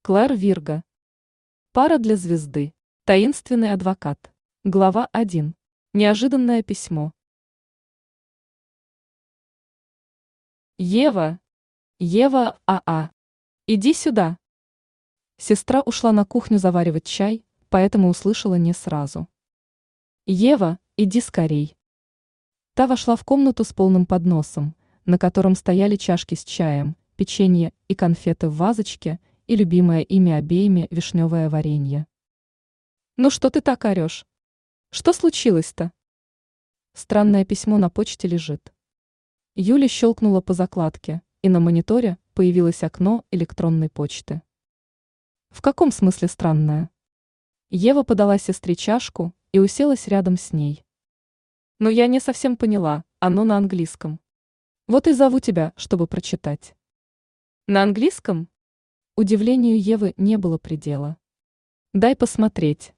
Клэр Вирга. Пара для звезды. Таинственный адвокат. Глава 1. Неожиданное письмо. Ева. Ева, иди сюда. Сестра ушла на кухню заваривать чай, поэтому услышала не сразу. Ева, иди скорей. Та вошла в комнату с полным подносом, на котором стояли чашки с чаем, печенье и конфеты в вазочке и любимое ими обеими вишневое варенье. «Ну что ты так орешь? Что случилось-то?» Странное письмо на почте лежит. Юля щелкнула по закладке, и на мониторе появилось окно электронной почты. «В каком смысле странное?» Ева подала сестре чашку и уселась рядом с ней. «Но я не совсем поняла, оно на английском. Вот и зову тебя, чтобы прочитать». «На английском?» Удивлению Евы не было предела. «Дай посмотреть».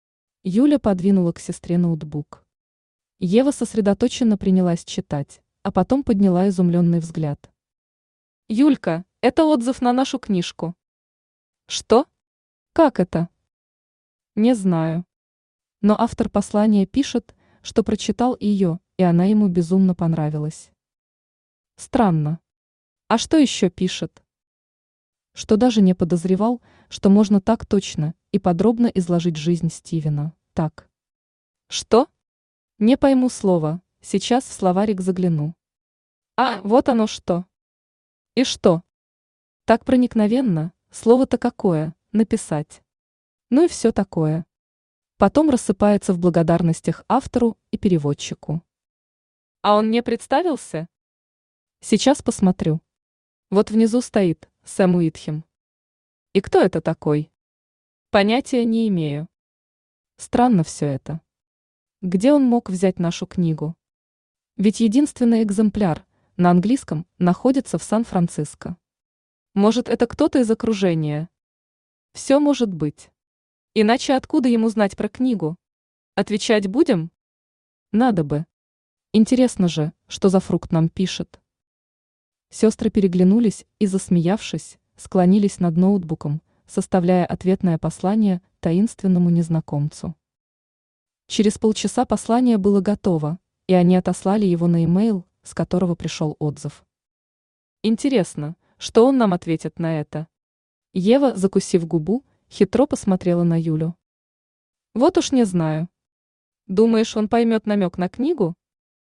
Юля подвинула к сестре ноутбук. Ева сосредоточенно принялась читать, а потом подняла изумленный взгляд. «Юлька, это отзыв на нашу книжку». «Что? Как это?» «Не знаю. Но автор послания пишет, что прочитал ее, и она ему безумно понравилась». «Странно. А что еще пишет?» «Что даже не подозревал, что можно так точно и подробно изложить жизнь Стивена. Так». «Что? Не пойму слова, сейчас в словарик загляну». «А, вот оно что». «И что?» «Так проникновенно, слово-то какое, написать». Ну и все такое. Потом рассыпается в благодарностях автору и переводчику. «А он не представился?» «Сейчас посмотрю. Вот внизу стоит Сэм Уитхем». «И кто это такой?» «Понятия не имею». Странно все это. Где он мог взять нашу книгу? Ведь единственный экземпляр на английском находится в Сан-Франциско. Может, это кто-то из окружения? Все может быть. Иначе откуда ему знать про книгу? Отвечать будем? Надо бы. Интересно же, что за фрукт нам пишет. Сестры переглянулись и, засмеявшись, склонились над ноутбуком, составляя ответное послание таинственному незнакомцу. Через полчаса послание было готово, и они отослали его на e-mail, с которого пришел отзыв. Интересно, что он нам ответит на это? Ева, закусив губу, хитро посмотрела на Юлю. Вот уж не знаю. Думаешь, он поймет намек на книгу?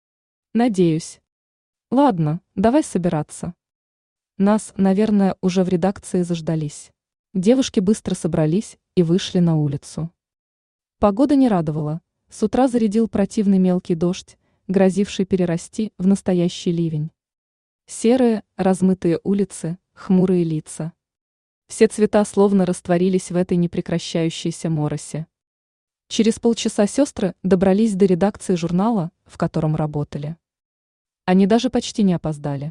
Надеюсь. Ладно, давай собираться. Нас, наверное, уже в редакции заждались. Девушки быстро собрались и вышли на улицу. Погода не радовала. С утра зарядил противный мелкий дождь, грозивший перерасти в настоящий ливень. Серые, размытые улицы, хмурые лица. Все цвета словно растворились в этой непрекращающейся моросе. Через полчаса сестры добрались до редакции журнала, в котором работали. Они даже почти не опоздали.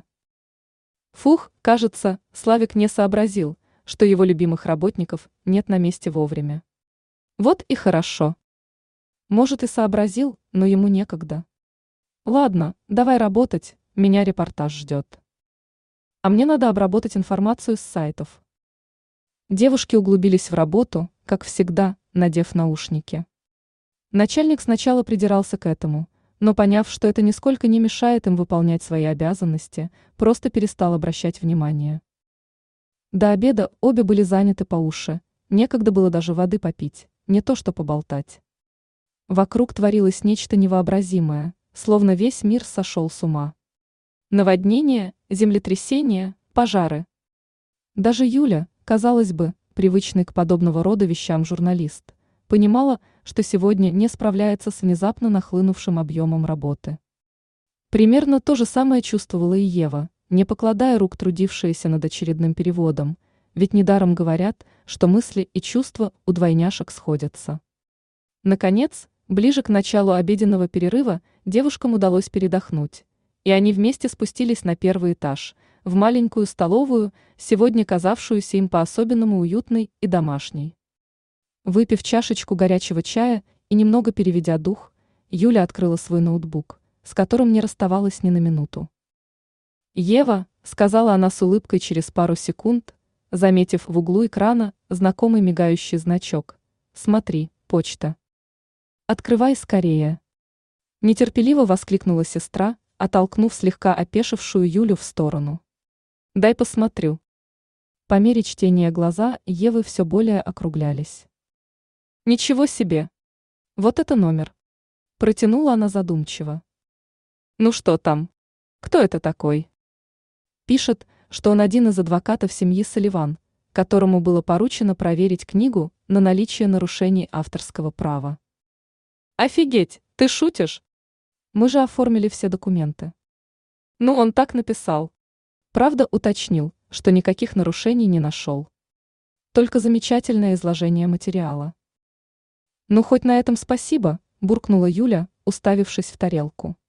Фух, кажется, Славик не сообразил, что его любимых работников нет на месте вовремя. Вот и хорошо. Может, и сообразил, но ему некогда. Ладно, давай работать, меня репортаж ждет. А мне надо обработать информацию с сайтов. Девушки углубились в работу, как всегда, надев наушники. Начальник сначала придирался к этому, но поняв, что это нисколько не мешает им выполнять свои обязанности, просто перестал обращать внимание. До обеда обе были заняты по уши, некогда было даже воды попить, не то что поболтать. Вокруг творилось нечто невообразимое, словно весь мир сошел с ума. Наводнения, землетрясения, пожары. Даже Юля, казалось бы, привычный к подобного рода вещам журналист, понимала, что сегодня не справляется с внезапно нахлынувшим объемом работы. Примерно то же самое чувствовала и Ева, не покладая рук трудившаяся над очередным переводом, ведь недаром говорят, что мысли и чувства у двойняшек сходятся. Наконец, ближе к началу обеденного перерыва девушкам удалось передохнуть, и они вместе спустились на первый этаж, в маленькую столовую, сегодня казавшуюся им по-особенному уютной и домашней. Выпив чашечку горячего чая и немного переведя дух, Юля открыла свой ноутбук, с которым не расставалась ни на минуту. «Ева», — сказала она с улыбкой через пару секунд, заметив в углу экрана знакомый мигающий значок. «Смотри, почта». «Открывай скорее!» Нетерпеливо воскликнула сестра, оттолкнув слегка опешившую Юлю в сторону. «Дай посмотрю». По мере чтения глаза Евы все более округлялись. «Ничего себе! Вот это номер!» Протянула она задумчиво. «Ну что там? Кто это такой?» Пишет, что он один из адвокатов семьи Салливан, которому было поручено проверить книгу на наличие нарушений авторского права. «Офигеть, ты шутишь? Мы же оформили все документы». Ну, он так написал. Правда, уточнил, что никаких нарушений не нашел. Только замечательное изложение материала. «Ну, хоть на этом спасибо», – буркнула Юля, уставившись в тарелку.